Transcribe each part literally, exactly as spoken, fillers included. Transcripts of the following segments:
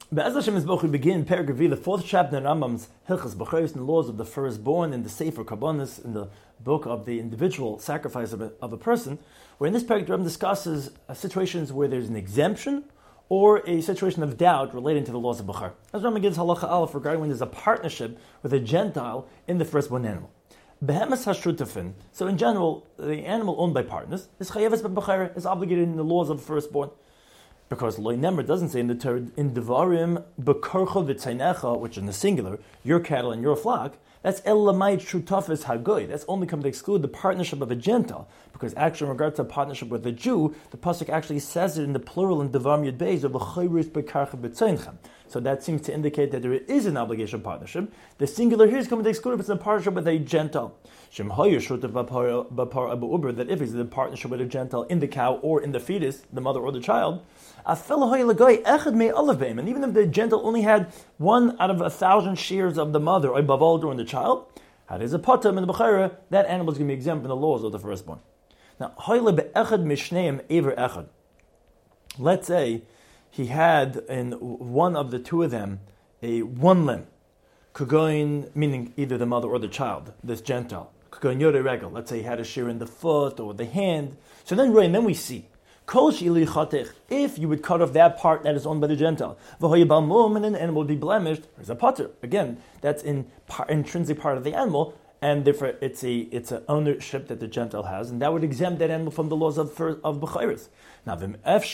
Be'ez Hashem Yisboch, we begin Perek Revi, the fourth chapter in Rambam's Hilchos B'chayos, and the laws of the firstborn in the Sefer Karbonos, in the book of the individual sacrifice of a, of a person, where in this Perek the Rambam discusses uh, situations where there's an exemption or a situation of doubt relating to the laws of B'char. As Rambam gives Halacha Aleph regarding when there's a partnership with a Gentile in the firstborn animal. Behemes hashutafin. So in general, the animal owned by partners is chayeves b'b'chayr, is obligated in the laws of the firstborn. Because Loi Nemer doesn't say in the Torah, in Devarim, Bekarcha v'tzainecha, which in the singular, your cattle and your flock, that's El Lamayit Shutafis Hagoy. That's only come to exclude the partnership of a Gentile. Because actually, in regard to a partnership with a Jew, the Pasuk actually says it in the plural in Devarim Yud Beis, of B'chayris Bekarcha v'tzainechem. So that seems to indicate that there is an obligation of partnership. The singular here is coming to exclude if it's a partnership with a Gentile. That if it's a partnership with a Gentile in the cow or in the fetus, the mother or the child, and even if the Gentile only had one out of a thousand shears of the mother or bavald or in the child, had is a potam in the b'chayra, that animal is going to be exempt from the laws of the firstborn. Now, let's say he had in one of the two of them a one limb, kugoin, meaning either the mother or the child, this Gentile. Kugoin yore regel. Let's say he had a shear in the foot or the hand. So then, right, and then we see. If you would cut off that part that is owned by the Gentile, and then the animal would be blemished, there's a potter. Again, that's in par, intrinsic part of the animal, and therefore it's a it's an ownership that the Gentile has, and that would exempt that animal from the laws of of b'chayris. Now, but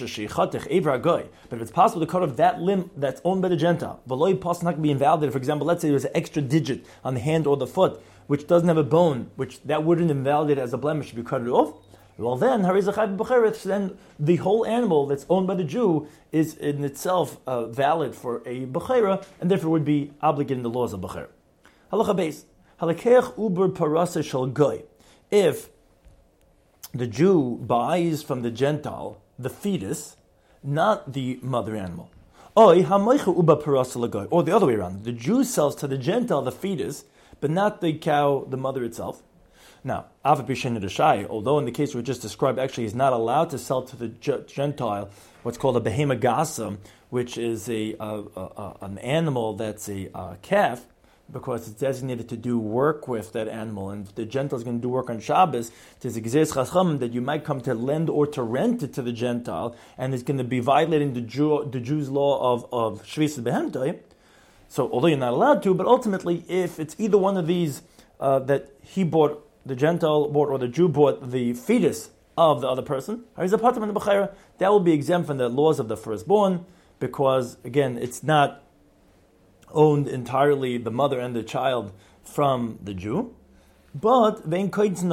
if it's possible to cut off that limb that's owned by the Gentile, v'loi pas not be invalidated. For example, let's say there's an extra digit on the hand or the foot which doesn't have a bone, which that wouldn't invalidate as a blemish if you cut it off. Well, then, then the whole animal that's owned by the Jew is in itself uh, valid for a b'chayra, and therefore would be obligated in the laws of b'chayra. Halacha beis. Halakech uber parasa shel goy. If the Jew buys from the Gentile the fetus, not the mother animal. Oy hamoicha uba parasa legoy. Or the other way around. The Jew sells to the Gentile the fetus, but not the cow, the mother itself. Now, although in the case we just described, actually he's not allowed to sell to the Gentile what's called a behema gasa, which is a, a, a an animal that's a, a calf, because it's designated to do work with that animal, and if the Gentile is going to do work on Shabbos, there's a gzeis chacham that you might come to lend or to rent it to the Gentile, and it's going to be violating the Jew, the Jew's law of of shvis behemtoi. So, although you're not allowed to, but ultimately, if it's either one of these uh, that he bought, the Gentile bought or the Jew bought the fetus of the other person, that will be exempt from the laws of the firstborn, because again, it's not owned entirely, the mother and the child, from the Jew. But we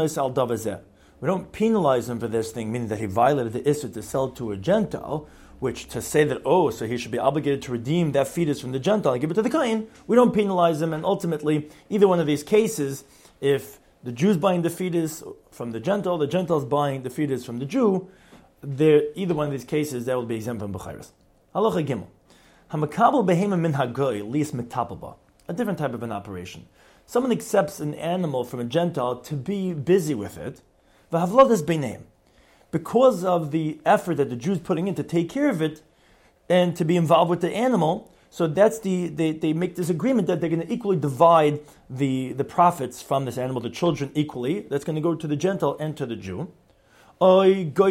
don't penalize him for this thing, meaning that he violated the issur to sell to a Gentile, which to say that, oh, so he should be obligated to redeem that fetus from the Gentile and give it to the Kohen, we don't penalize him, and ultimately, either one of these cases, if the Jew's buying the fetus from the Gentile, the Gentile's buying the fetus from the Jew, there, either one of these cases, that will be exempt from b'chayris. Halacha Gimel. Hamakabel behema min hagoy lis metapelba. A different type of an operation. Someone accepts an animal from a Gentile to be busy with it, v'havlodas b'neim, because of the effort that the Jew's putting in to take care of it and to be involved with the animal. So that's the they, they make this agreement that they're going to equally divide the, the profits from this animal, the children equally. That's going to go to the Gentile and to the Jew. Or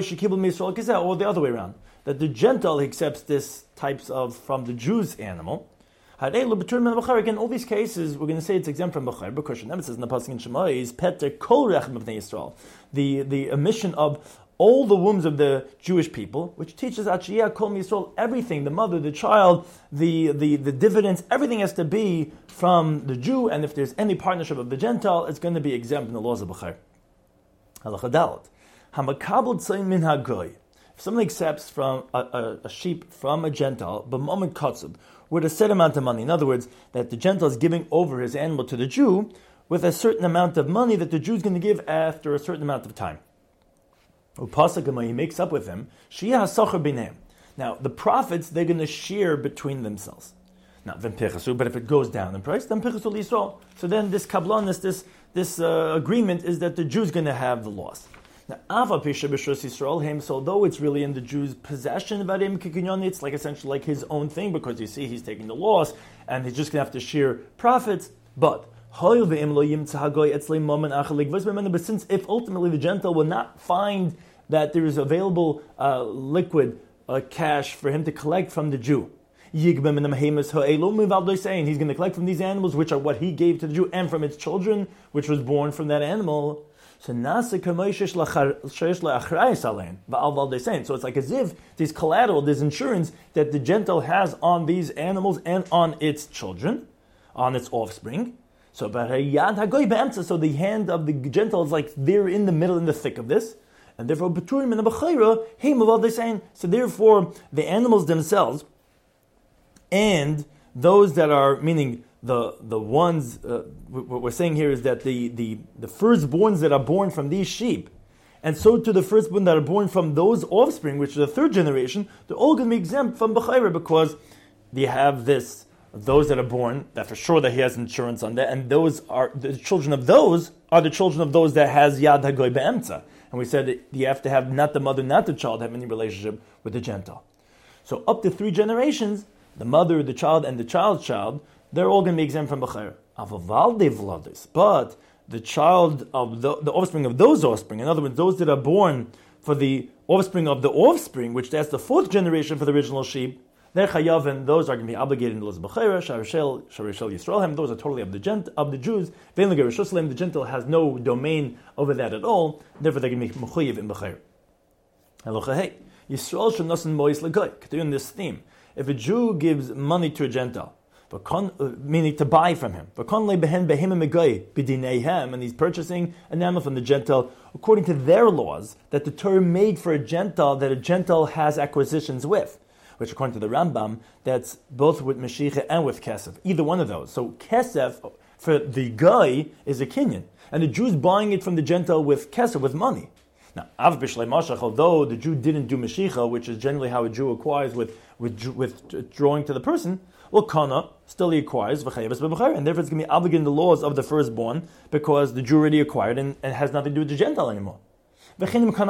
the other way around, that the Gentile accepts this types of from the Jew's animal. Again, all these cases, we're going to say it's exempt from B'chayr, because it says in the Pasuk in Shema is Peter Kol Rechem B'nei Yisrael, the the omission of all the wombs of the Jewish people, which teaches Achiyah Kol Yisrael, everything, the mother, the child, the, the, the dividends, everything has to be from the Jew, and if there's any partnership of the Gentile, it's going to be exempt from the laws of B'chayr. Halacha Dalet. Hamakabel Tzayin Min Hagoy. If someone accepts from a, a, a sheep from a Gentile, b'moment katzub, with a set amount of money, in other words, that the Gentile is giving over his animal to the Jew, with a certain amount of money that the Jew is going to give after a certain amount of time. Upasakama, he makes up with him. Shia hasachar b'neim. Now, the profits, they're going to share between themselves. Now, then pichasu, but if it goes down in price, then pichasu l'Yisrael. So then this kablan, this, this, this uh, agreement is that the Jew's going to have the loss. Now, Ava Pisha B'Shus Yisrael him. So although it's really in the Jews' possession, Vadim Kikinyon, it's like essentially like his own thing because you see he's taking the loss and he's just going to have to share profits. But but since if ultimately the Gentile will not find that there is available uh, liquid uh, cash for him to collect from the Jew, he's going to collect from these animals, which are what he gave to the Jew, and from its children, which was born from that animal. So so it's like as if there's collateral, there's insurance that the Gentile has on these animals and on its children, on its offspring. So, so the hand of the Gentile is like they're in the middle, in the thick of this, and therefore, so therefore, the animals themselves and those that are, meaning the the ones, uh, what we're saying here is that the, the, the firstborns that are born from these sheep, and so to the firstborn that are born from those offspring, which is the third generation, they're all going to be exempt from B'chayra because they have this. Those that are born, that for sure that he has insurance on that, and those are the children of those are the children of those that has Yad Hagoy Be'emtza. And we said that you have to have not the mother, not the child have any relationship with the Gentile. So up to three generations, the mother, the child, and the child's child, they're all going to be exempt from B'chayr. But the child of the, the offspring of those offspring, in other words, those that are born for the offspring of the offspring, which that's the fourth generation for the original sheep, they're chayav, and those are going to be obligated in the B'chayra, Sharishel, Sharishel Yisraelhem, those are totally of the gent, of the Jews. The Gentile has no domain over that at all, therefore they're going to be mechuyev in B'chayra. Hey, Yisrael should nosen mois legoy. Continue in this theme. If a Jew gives money to a Gentile, meaning to buy from him, and he's purchasing an animal from the Gentile according to their laws that the Torah made for a Gentile, that a Gentile has acquisitions with, which according to the Rambam, that's both with Meshicha and with Kesef, either one of those. So Kesef, for the guy, is a Kinyan, and the Jew's buying it from the Gentile with Kesef, with money. Now, Av Bishlei Mashach, although the Jew didn't do Meshicha, which is generally how a Jew acquires with, with, with drawing to the person, well, Kana, still he acquires, and therefore it's going to be obligated in the laws of the firstborn, because the Jew already acquired and, and has nothing to do with the Gentile anymore. So too, if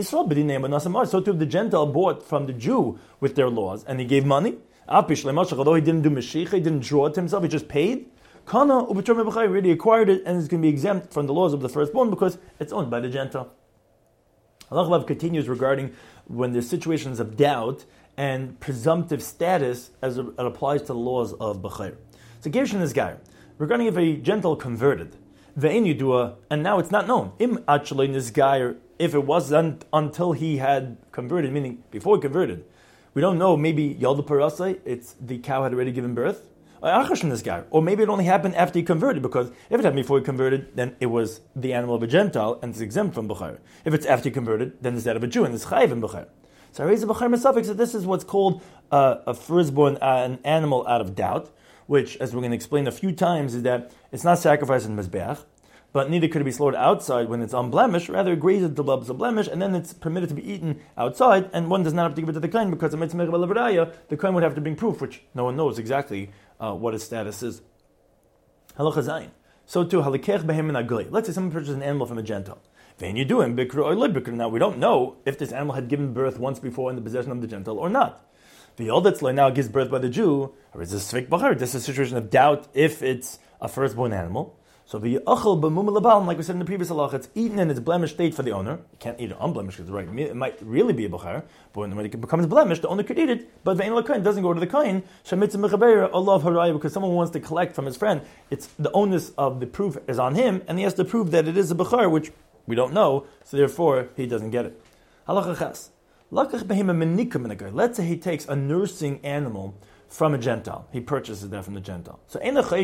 the Gentile bought from the Jew with their laws, and he gave money, although he didn't do Meshicha, he didn't draw it himself, he just paid, Kana, already acquired it, and it's going to be exempt from the laws of the firstborn, because it's owned by the Gentile. Allah continues regarding when there's situations of doubt and presumptive status as it applies to the laws of B'chayr. So Gershon is guy regarding if a Gentile converted, ve'en yudua, and now it's not known. Im actually this guy, if it wasn't until he had converted, meaning before he converted, we don't know. Maybe Yalda Parasai, it's the cow had already given birth. This guy, or maybe it only happened after he converted, because if it happened before he converted, then it was the animal of a Gentile and it's exempt from B'chayr. If it's after he converted, then it's that of a Jew and it's chayiv in B'chayr. So I raise a B'chayr Mesafik, so this is what's called uh, a firstborn, uh, an animal out of doubt, which, as we're going to explain a few times, is that it's not sacrificed in Mizbeach, but neither could it be slaughtered outside when it's unblemished, rather grazed the blubs of blemish, and then it's permitted to be eaten outside, and one does not have to give it to the kohen, because the kohen would have to bring proof, which no one knows exactly uh, what its status is. Halacha Zayin. So too, halakech behem min agoy. Let's say someone purchases an animal from a Gentile. Then you do him bikru or libikru. Now we don't know if this animal had given birth once before in the possession of the Gentile or not. The Yodetzle now gives birth by the Jew, or is this svik b'char? This is a situation of doubt if it's a firstborn animal. So the achal b'mum labal, like we said in the previous halacha, it's eaten in its blemished state for the owner. You can't eat it unblemished because right, it might really be a b'char, but when it becomes blemished, the owner could eat it. But the kohen doesn't go to the kohen. Shemitzah mechaber Allah haraya, because someone wants to collect from his friend. It's the onus of the proof is on him, and he has to prove that it is a b'char, which we don't know. So therefore, he doesn't get it. Halacha chas. Let's say he takes a nursing animal from a Gentile. He purchases that from the Gentile. So so you don't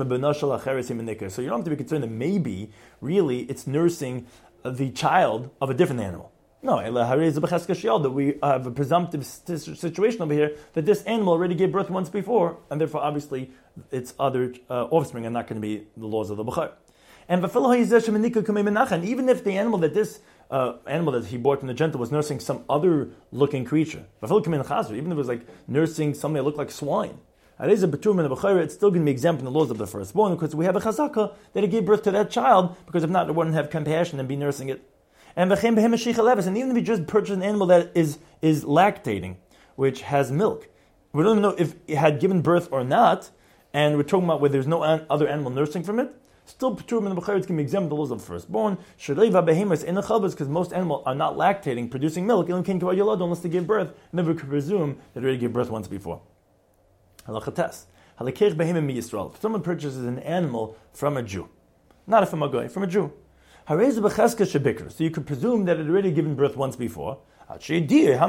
have to be concerned that maybe, really, it's nursing the child of a different animal. No, that we have a presumptive situation over here that this animal already gave birth once before, and therefore, obviously, its other uh, offspring are not going to be the laws of the B'char. And even if the animal that this uh, animal that he bought from the Gentile was nursing some other looking creature, even if it was like nursing something that looked like swine, it's still going to be exempt from the laws of the firstborn, because we have a chazaka that he gave birth to that child, because if not, it wouldn't have compassion and be nursing it. And v'chein behemoth sheicha levis, and even if you just purchase an animal that is is lactating, which has milk, we don't even know if it had given birth or not, and we're talking about where there's no an, other animal nursing from it. Still, P'turim and the B'chayr, it's going to be exempt the laws of the firstborn. Shaleva behemoths in the chavos, because most animals are not lactating, producing milk, unless they give birth, and then we could presume that they already gave birth once before. Halacha tes. Halakech behemoth mi Yisrael. If someone purchases an animal from a Jew, not from a goy, from a Jew, harei b'cheska shebikra. So you could presume that it had already given birth once before, until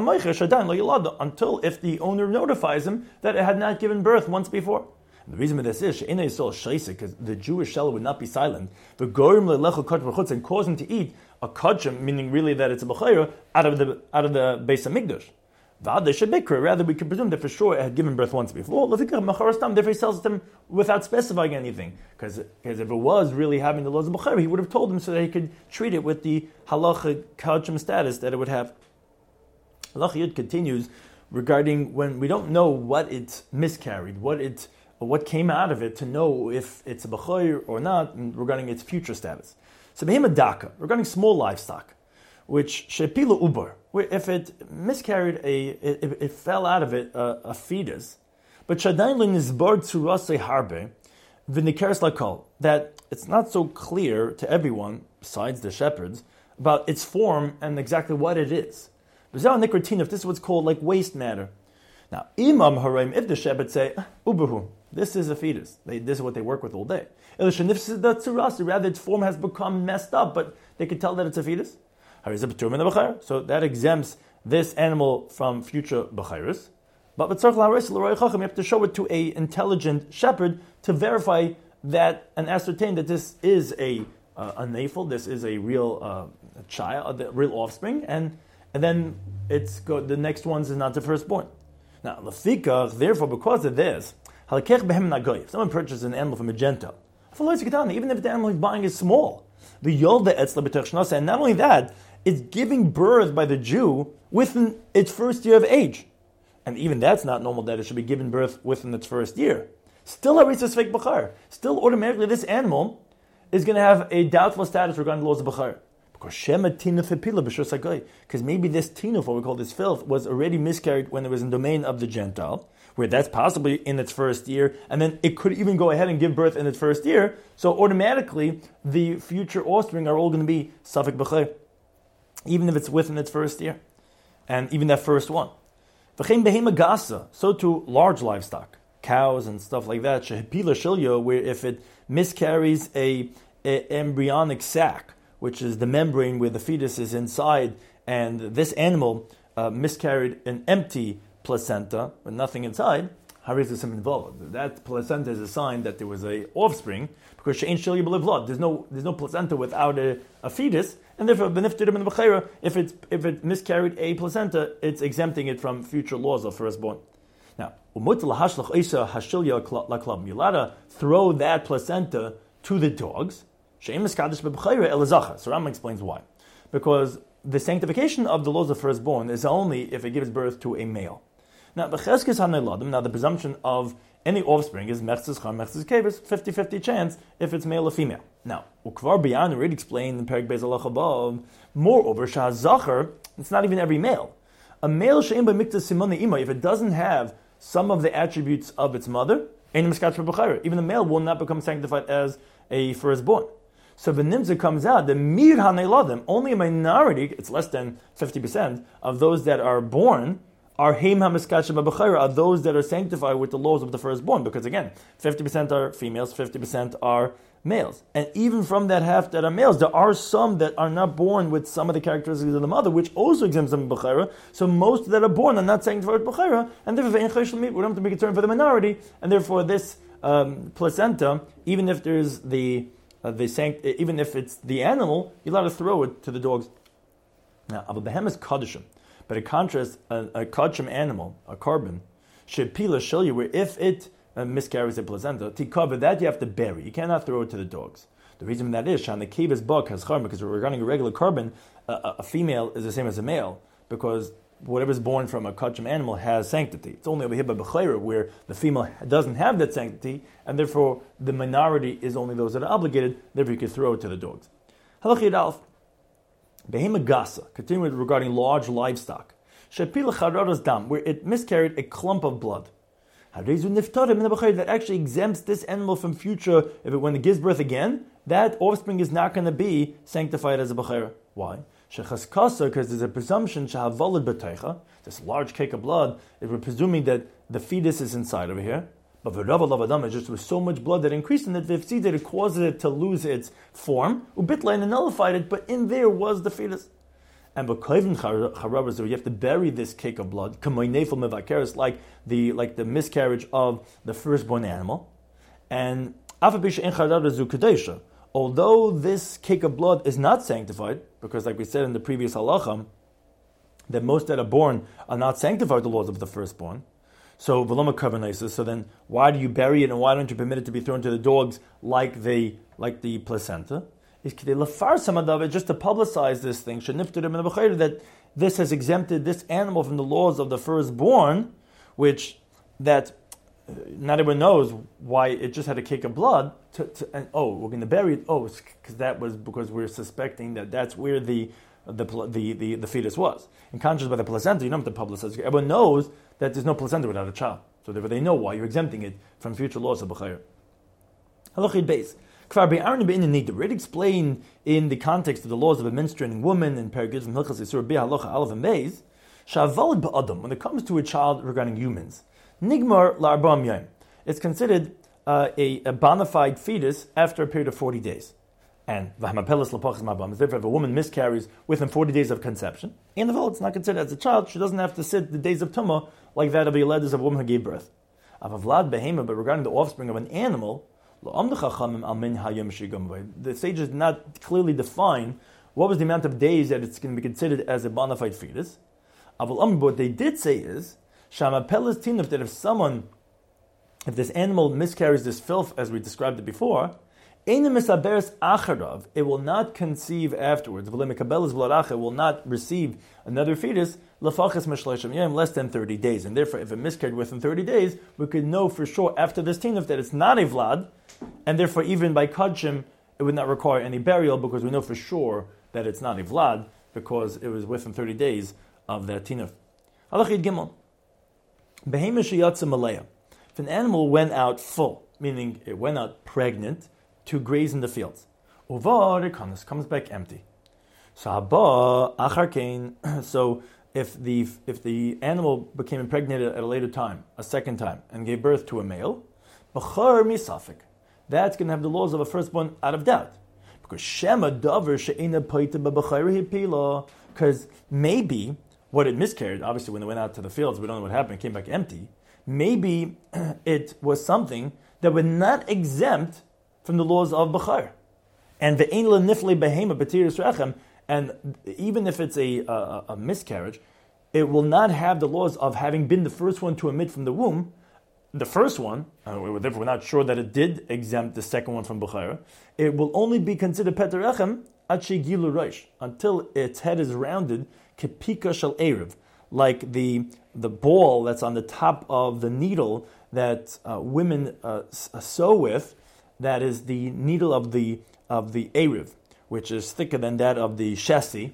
if the owner notifies him that it had not given birth once before. The reason for this is because the Jewish seller would not be silent. The gorim and cause him to eat a kachim, meaning really that it's a b'chayra, out of the out of the Beis Hamikdash. Rather, we can presume that for sure it had given birth once before. Therefore, he sells it to him without specifying anything. Because if it was really having the laws of b'chayra, he would have told him so that he could treat it with the halacha kachim status that it would have. Halacha Yud continues regarding when we don't know what it miscarried, what it what came out of it to know if it's a b'chayr or not, regarding its future status. So behema daka, regarding small livestock, which shepila ubar, where if it miscarried a, it, it, it fell out of it a, a fetus, but shadayin nizbar tzurasei harbe, v'nikeres lakol, that it's not so clear to everyone besides the shepherds about its form and exactly what it is. B'zeh nikrotin, if this is what's called like waste matter. Now, imam harim, if the shepherds say ubahu, this is a fetus. They, this is what they work with all day. Rather, its form has become messed up, but they could tell that it's a fetus. So that exempts this animal from future b'chayros. But you have to show it to an intelligent shepherd to verify that and ascertain that this is a uh, a nafel, this is a real uh, child, a real offspring, and and then it's go, the next ones is not the firstborn. Now, lefikach, therefore, because of this, if someone purchases an animal from a Gentile, even if the animal he's buying is small, the yolda etzla, and not only that, it's giving birth by the Jew within its first year of age. And even that's not normal that it should be given birth within its first year. Still, harisas fake b'char. Still, automatically, this animal is going to have a doubtful status regarding the laws of b'char. Because maybe this tinuf, what we call this filth, was already miscarried when it was in the domain of the Gentile, where that's possibly in its first year, and then it could even go ahead and give birth in its first year. So automatically, the future offspring are all going to be safek b'char, even if it's within its first year, and even that first one. So too, large livestock, cows and stuff like that, shehepila shilyo, where if it miscarries a, a embryonic sac, which is the membrane where the fetus is inside, and this animal uh, miscarried an empty placenta with nothing inside, harizasim involved. That placenta is a sign that there was a offspring, because she'ein shilya b'levlod. There's no there's no placenta without a, a fetus, and therefore beniftidim in the b'chayra, if it's if it miscarried a placenta, it's exempting it from future laws of firstborn. Now, umut lahashlach isa hashilya laklab. You're allowed to throw that placenta to the dogs. So Rambam explains why. Because the sanctification of the laws of firstborn is only if it gives birth to a male. Now, the cheskes hanayladim, now the presumption of any offspring is mechzes char, mechzes kevis, fifty-fifty chance if it's male or female. Now, ukvar biyan already explained in Perek Beis Halacha Bav, moreover, shahazachar, it's not even every male. A male she'im b'miktas simone ima, if it doesn't have some of the attributes of its mother, even the male will not become sanctified as a firstborn. So the nimza comes out, the mir haneiladim, only a minority, it's less than fifty percent, of those that are born are heim hamiskach b'chayra, are those that are sanctified with the laws of the firstborn. Because again, fifty percent are females, fifty percent are males. And even from that half that are males, there are some that are not born with some of the characteristics of the mother, which also exempts them b'chayra. So most that are born are not sanctified with b'chayra, and therefore we don't have to be concerned for the minority, and therefore this um, placenta, even if there's the Uh, they sanct- even if it's the animal, you're allowed to throw it to the dogs. Now, Abu Behem is Kadishim. But in contrast, a, a Kadishim animal, a carbon, Shepila Shilya, where if it uh, miscarries a placenta, Tikava, that you have to bury. You cannot throw it to the dogs. The reason that is, Shan the Kivis Buk has Charm, because regarding a regular carbon, uh, a female is the same as a male, because whatever is born from a kachim animal has sanctity. It's only over here by B'chayra where the female doesn't have that sanctity, and therefore the minority is only those that are obligated, therefore you can throw it to the dogs. Halach Yud Aleph. Behema gasa, continuing regarding large livestock. Shepila chararas dam, where it miscarried a clump of blood. That actually exempts this animal from future, if it, when it gives birth again, that offspring is not going to be sanctified as a bechera. Why? Because there's a presumption, this large cake of blood, if we're presuming that the fetus is inside over here, but it's just with so much blood that increased in it, that it causes it to lose its form, ubitla, and nullified it, but in there was the fetus. And but you have to bury this cake of blood, like the like the miscarriage of the firstborn animal. And although this cake of blood is not sanctified, because like we said in the previous halacha, that most that are born are not sanctified with the laws of the firstborn. So so then why do you bury it and why don't you permit it to be thrown to the dogs like the like the placenta? Is just to publicize this thing, that this has exempted this animal from the laws of the firstborn, which that uh, not everyone knows why it just had a cake of blood. To, to, and oh, we're going to bury it. Oh, because that was because we're suspecting that that's where the the the the, the fetus was. In contrast, by the placenta, you don't have to publicize. Everyone knows that there's no placenta without a child, so therefore they know why you're exempting it from future laws of b'chayr. Halachid beis. Kvar be'arnu be'inin need to already explain in the context of the laws of a menstruating woman in Perigid from Hilchas Yisur B'Halacha Aleph and Beis, Shavalid ba'adam, when it comes to a child regarding humans, Nigmar la'arbam yom, it's considered uh, a, a bona fide fetus after a period of forty days. And v'hamapelas l'pachas ma'abam, therefore if a woman miscarries within forty days of conception, and if it's not considered as a child, she doesn't have to sit the days of tumah like that of a yeledes of a woman who gave birth. Avavlad behema, but regarding the offspring of an animal, the sages did not clearly define what was the amount of days that it's going to be considered as a bona fide fetus. But what they did say is, that if someone, if this animal miscarries this filth, as we described it before, it will not conceive afterwards. It will not receive another fetus less than thirty days. And therefore, if it miscarried within thirty days, we could know for sure after this tinuf that it's not a vlad, and therefore even by kachim, it would not require any burial because we know for sure that it's not a vlad because it was within thirty days of that tinuf. Halachid gimel. If an animal went out full, meaning it went out pregnant, to graze in the fields. Uvar it comes back empty. So so if the if the animal became impregnated at a later time, a second time, and gave birth to a male, b'char misafik, that's going to have the laws of a firstborn out of doubt. Because shema davar she'ena paita b'b'chayri hipila, because maybe what it miscarried, obviously when it went out to the fields, we don't know what happened, it came back empty, maybe it was something that would not exempt from the laws of Bechar. And the Ein Nifle Behema B'tiris Rechem, and even if it's a, a, a miscarriage, it will not have the laws of having been the first one to emit from the womb. The first one, uh, we're, therefore we're not sure that it did exempt the second one from Bechar. It will only be considered Peter Rechem at Shegilu Reish, until its head is rounded, Kepika Shal Erev, like the the ball that's on the top of the needle that uh, women uh, sew with. That is the needle of the of the Erev, which is thicker than that of the chassis,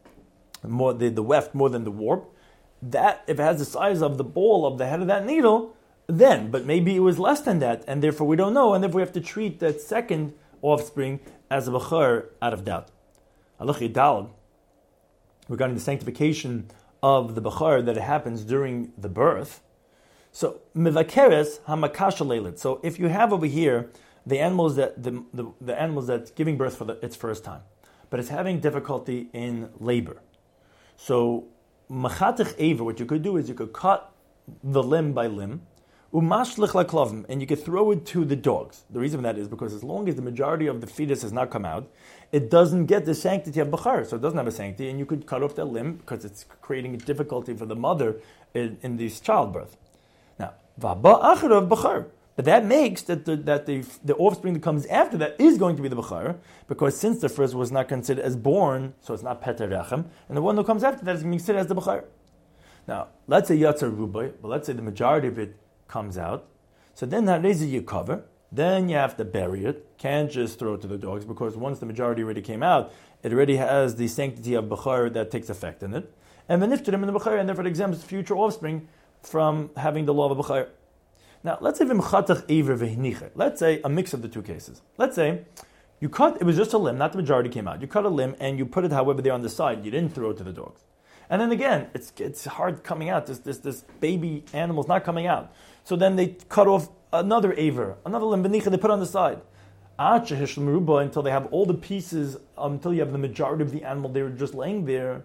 more the, the weft more than the warp. That, if it has the size of the ball of the head of that needle, then, but maybe it was less than that, and therefore we don't know, and therefore we have to treat that second offspring as a bechar out of doubt. Halacha Daled, regarding the sanctification of the bechar that it happens during the birth. So, mivakeres hamakasha leilit. So, if you have over here the animals that the, the, the animals that's giving birth for the, its first time, but it's having difficulty in labor. So, machatich eva, what you could do is you could cut the limb by limb, umashlich laklavim, and you could throw it to the dogs. The reason for that is because as long as the majority of the fetus has not come out, it doesn't get the sanctity of bechar, so it doesn't have a sanctity, and you could cut off that limb because it's creating a difficulty for the mother in, in this childbirth. Now, v'haba acharav bechar. But that makes that the that the the offspring that comes after that is going to be the bechar, because since the first was not considered as born, so it's not peter rechem, and the one that comes after that is being considered as the bechar. Now, let's say yatzar rubai, but let's say the majority of it comes out. So then harezi you cover then you have to bury it. Can't just throw it to the dogs, because once the majority already came out, it already has the sanctity of Bechor that takes effect in it. And the niftarim in the Bechor, and therefore it exempts future offspring from having the law of Bechor. Now, let's say v'mchatach eiver v'hiniche. Let's say a mix of the two cases. Let's say you cut, it was just a limb, not the majority came out. You cut a limb and you put it, however, there on the side. You didn't throw it to the dogs. And then again, it's it's hard coming out. This this this baby animal's not coming out. So then they cut off another aver, another limb, v'niche, they put on the side. Until they have all the pieces, um, until you have the majority of the animal, they were just laying there.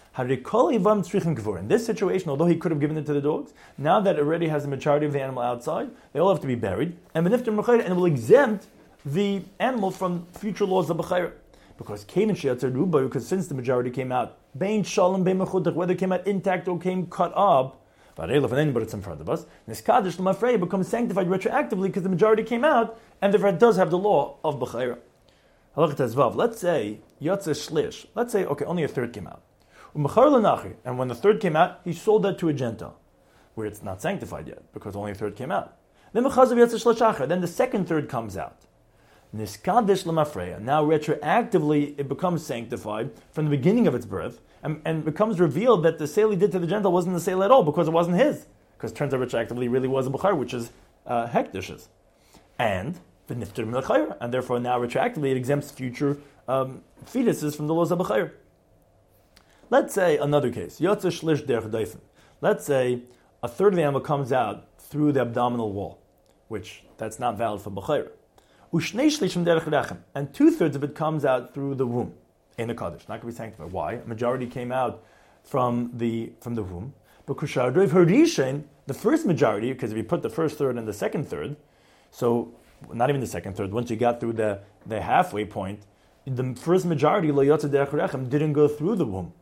In this situation, although he could have given it to the dogs, now that it already has the majority of the animal outside, they all have to be buried, and it will exempt the animal from future laws of Bechayr. Because because since the majority came out, whether it came out intact or came cut up, but it's in front of us, Niskadish L'mafreya becomes sanctified retroactively because the majority came out, and therefore it does have the law of Bechayr. Let's say, Yotze Shlish, let's say, okay, only a third came out. And when the third came out, he sold that to a Gentile, where it's not sanctified yet, because only a third came out. Then the second third comes out. Niskadish L'mafreya. Now retroactively it becomes sanctified from the beginning of its birth, and, and becomes revealed that the sale he did to the Gentile wasn't the sale at all, because it wasn't his. Because it turns out retroactively really was a Bechar, which is uh, hekdishes. And the nifter L'chayr, and therefore now retroactively it exempts future um, fetuses from the laws of Bechayr. Let's say another case. Yotze shlish derech daifen. Let's say a third of the animal comes out through the abdominal wall, which that's not valid for Bechayr. Ushnei shlishim derech rechem, and two thirds of it comes out through the womb in the kaddish. Not going to be sanctified. Why? A majority came out from the from the womb. Because shardriv harishin, the first majority, because if you put the first third and the second third, so not even the second third. Once you got through the, the halfway point, the first majority lo yotze derech rechem didn't go through the womb.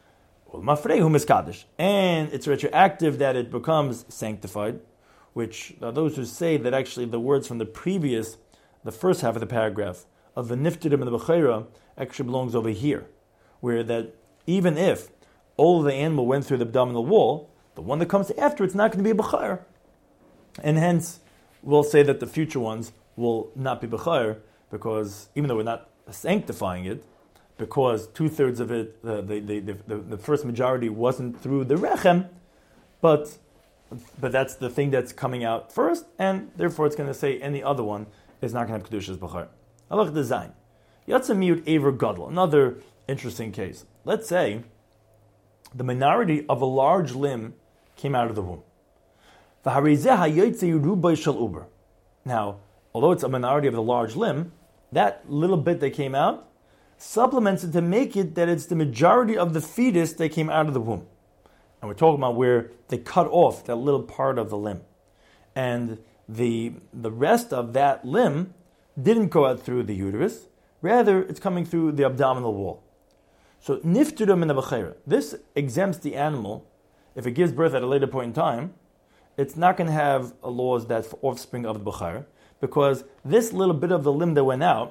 And it's retroactive that it becomes sanctified, which are those who say that actually the words from the previous, the first half of the paragraph of the niftirim and the bechayra actually belongs over here, where that even if all of the animal went through the abdominal wall, the one that comes after it's not going to be a bechayr, and hence we'll say that the future ones will not be bechayr, because even though we're not sanctifying it, because two-thirds of it, uh, the, the, the, the first majority wasn't through the rechem, but but that's the thing that's coming out first, and therefore it's going to say any other one is not going to have Kedushas Bechar. Halach design. Yatsa miut aver gadol. Another interesting case. Let's say the minority of a large limb came out of the womb. Now, although it's a minority of the large limb, that little bit that came out supplements it to make it that it's the majority of the fetus that came out of the womb. And we're talking about where they cut off that little part of the limb. And the the rest of that limb didn't go out through the uterus, rather it's coming through the abdominal wall. So niftirum in the bechayra. This exempts the animal. If it gives birth at a later point in time, it's not going to have a laws that for offspring of the bechayra, because this little bit of the limb that went out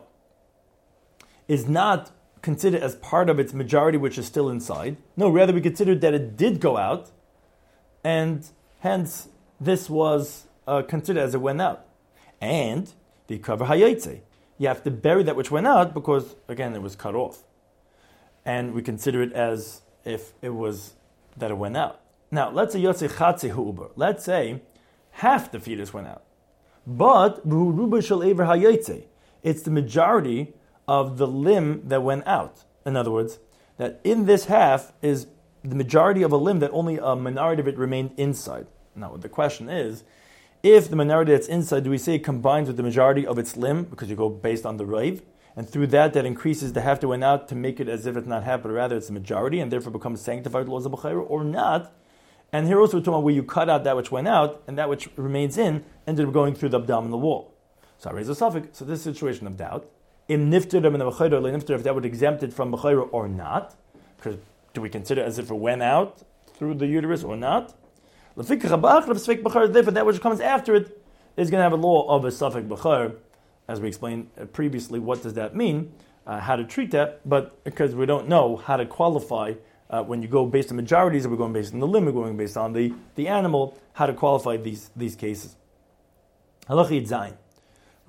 is not considered as part of its majority, which is still inside. No, rather we considered that it did go out, and hence this was uh, considered as it went out. And the cover hayotze, you have to bury that which went out, because again it was cut off, and we consider it as if it was that it went out. Now let's say yotze chatze hu'uber. Let's say half the fetus went out, but v'huruba shel ever hayotze, it's the majority of the limb that went out. In other words, that in this half is the majority of a limb that only a minority of it remained inside. Now, the question is, if the minority that's inside, do we say it combines with the majority of its limb, because you go based on the raiv, and through that, that increases the half that went out to make it as if it's not half, but rather it's the majority, and therefore becomes sanctified laws of b'chayra, or not? And here also we're talking about where you cut out that which went out, and that which remains in ended up going through the abdominal wall. So I raise a suffix. So this is a situation of doubt. Im niftirim in the bechayra, le niftir, if that would exempt it from bechayra or not, because do we consider as if it went out through the uterus or not? Therefore, that which comes after it is going to have a law of a suffix bechayr, as we explained previously. What does that mean? Uh, how to treat that? But because we don't know how to qualify uh, when you go based on majorities, or we're going based on the limb, we're going based on the, the animal, how to qualify these these cases. Halach Yid Zayin.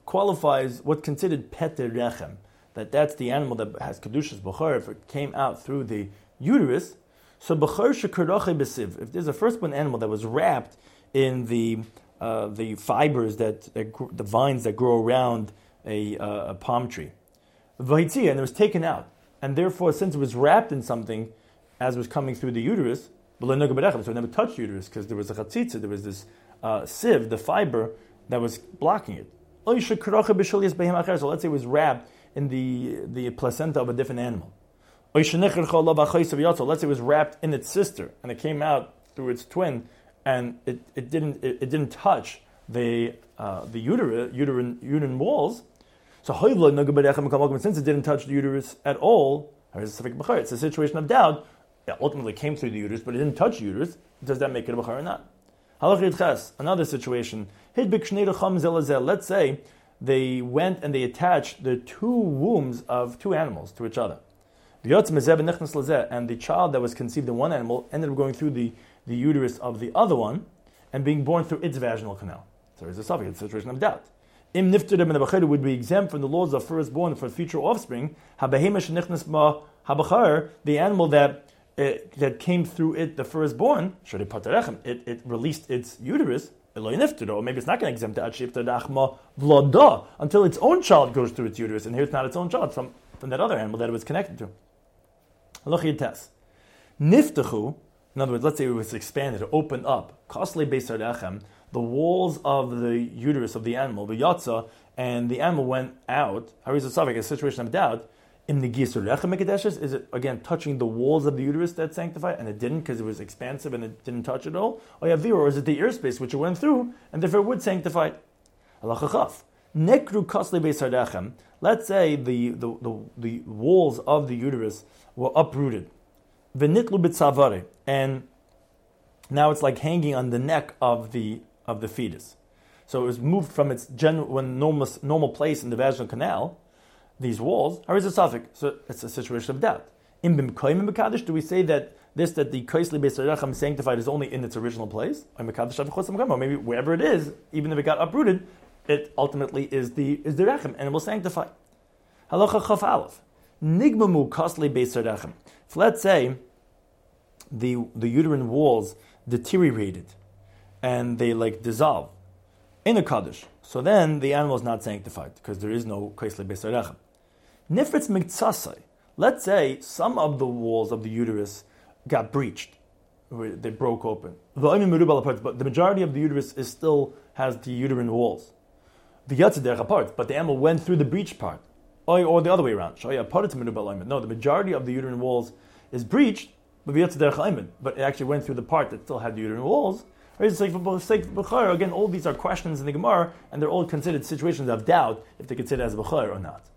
qualifies what's considered peter rechem, that that's the animal that has kedushas b'chor if it came out through the uterus. So b'chor shekarache b'siv, if there's a firstborn animal that was wrapped in the uh, the fibers that, that gr- the vines that grow around a, uh, a palm tree, v'hitzia, and it was taken out, and therefore since it was wrapped in something as it was coming through the uterus, so it never touched the uterus because there was a chatzitza, there was this uh, sieve, the fiber that was blocking it. So let's say it was wrapped in the, the placenta of a different animal. Let's say it was wrapped in its sister and it came out through its twin, and it, it didn't it, it didn't touch the uh, the uterine uterine uterine walls. So since it didn't touch the uterus at all, it's a situation of doubt. It ultimately came through the uterus, but it didn't touch the uterus. Does that make it a b'char or not? Another situation. Let's say they went and they attached the two wombs of two animals to each other. And the child that was conceived in one animal ended up going through the, the uterus of the other one and being born through its vaginal canal. So there's a suffix, it's a situation of doubt. Im niftarim and the b'char would be exempt from the laws of firstborn for future offspring. The animal that It, that came through it, the firstborn, it, it released its uterus, or maybe it's not going to exempt it until its own child goes through its uterus, and here it's not its own child from, from that other animal that it was connected to. Niftachu, in other words, let's say it was expanded, it opened up, the walls of the uterus of the animal, and the animal went out, a situation of doubt. In the Gisur Rechem Mekadesh, is it again touching the walls of the uterus that's sanctified, and it didn't because it was expansive and it didn't touch it all? Or Yavir, or is it the ear space which it went through, and therefore it would sanctify it? Alachachaf. Nekru Kasle Beisar Rechem. Let's say the, the, the, the walls of the uterus were uprooted. V'nitlu b'tzavare. And now it's like hanging on the neck of the of the fetus. So it was moved from its general, normal, normal place in the vaginal canal, these walls, how is it suffix? So it's a situation of doubt. In Bimkoim and Mekadosh, do we say that this, that the Kaisli Beis Racham sanctified is only in its original place? Or maybe wherever it is, even if it got uprooted, it ultimately is the is the Racham, and it will sanctify. Halacha Chaf Aleph. Nigmamu Kaisli Beis Racham. If let's say the the uterine walls deteriorated and they like dissolve in a Kaddish, so then the animal is not sanctified because there is no Kaisli Beis Racham. Nifritz Miktsasai. Let's say some of the walls of the uterus got breached. They broke open. But the majority of the uterus is still has the uterine walls. But the animal went through the breached part. Or the other way around. No, the majority of the uterine walls is breached, but it actually went through the part that still had the uterine walls. Again, all these are questions in the Gemara, and they're all considered situations of doubt if they consider as b'chor or not.